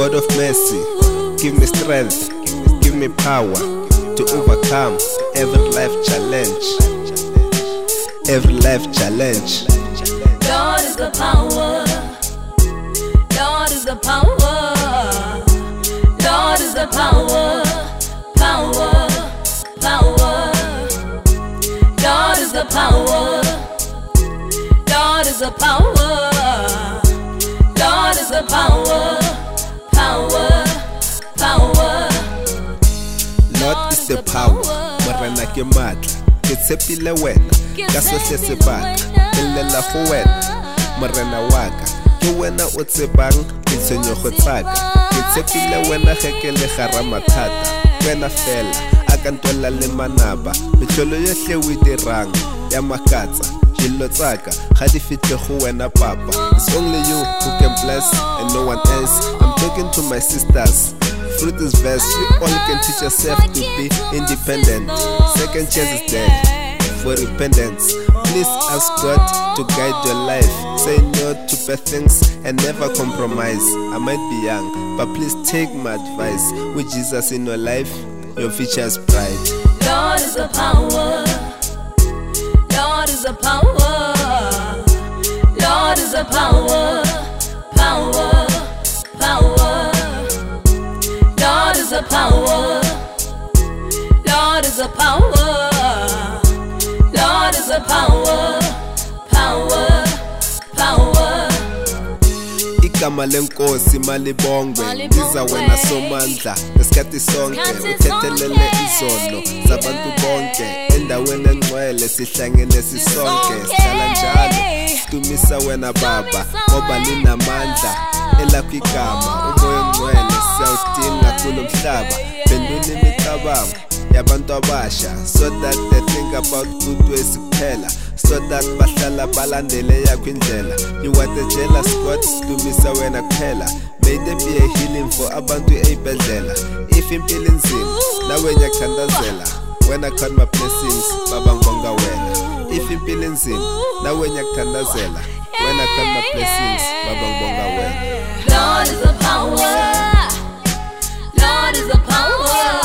God of mercy, give me strength, give me power to overcome every life challenge. Every life challenge. Lord is the power. Lord is the power. Lord is the power. Power. Power. Lord is the power. Lord is the power. Lord is the power. Power. Power. Lord is the power. Morena ke matla, ke tshepile wena, ka sohle sebaka, ke llela go wena. Morena wa ka, ke wena o tsebang ditshwenyogo tsaka, ke tshepile wena ge ke le gara mathata. Wena fela a ka ntwela le manaba, metlholo yohle o e dirang ya makatsa. Dilo tsaka ga di fitle go wena papa. It's only you who can bless and no one else. I'm talking to my sisters. Through this verse, you all can teach yourself to be independent. Second chance is there for repentance. Please ask God to guide your life. Say no to bad things and never compromise. I might be young, but please take my advice. With Jesus in your life, your future is bright. Lord is the power. Lord is the power. Lord is the power. Power. Power. Lord is the power. Lord is the power. Lord is the power. Power. Power. Igama lenkosi malibongwe, ndiza wena somandla ngesikhathi sonke, uthethelele izono zabantu bonke, endaweni engcwele sihlangene sisonke, sihlala njalo dumisa wena baba ngoba linamandla, elakho igama umoya ongcwele siyawudinga kulo mhlaba. Phendula imicabango yabantu abasha, so that they think about good ways kuphela, so that bahlala balandele yakho indlela. You are the jealous God, dumisa wena kuphela. May there be a healing for abantu ey'bhedlela. If impilo inzima nawe ngiyakuthandazela, when I count my blessings baba ngibonga wena. If impilo inzima nawe ngiyakuthandazela, when I count my blessings baba ngibonga wena. Lord is the power. Lord is the power.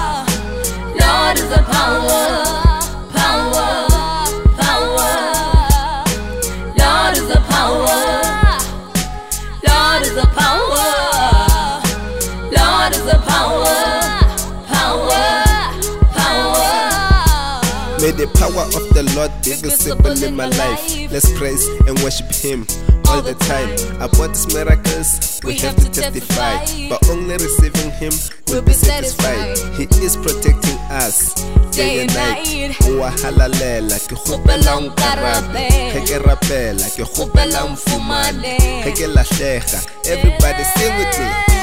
Lord is the power. Power. Power. Lord is the power. Lord is the power. Lord is the power. Power. Power. May the power of the Lord be visible in my life. Let's praise and worship Him all the time. About His miracles we have to testify, but only receiving Him will be satisfied. He is protecting us day and night. Wa halalela ke khopela nkarabe, ge ke rapela ke khopela mfumane, ge ke lahlega. Everybody sing with me.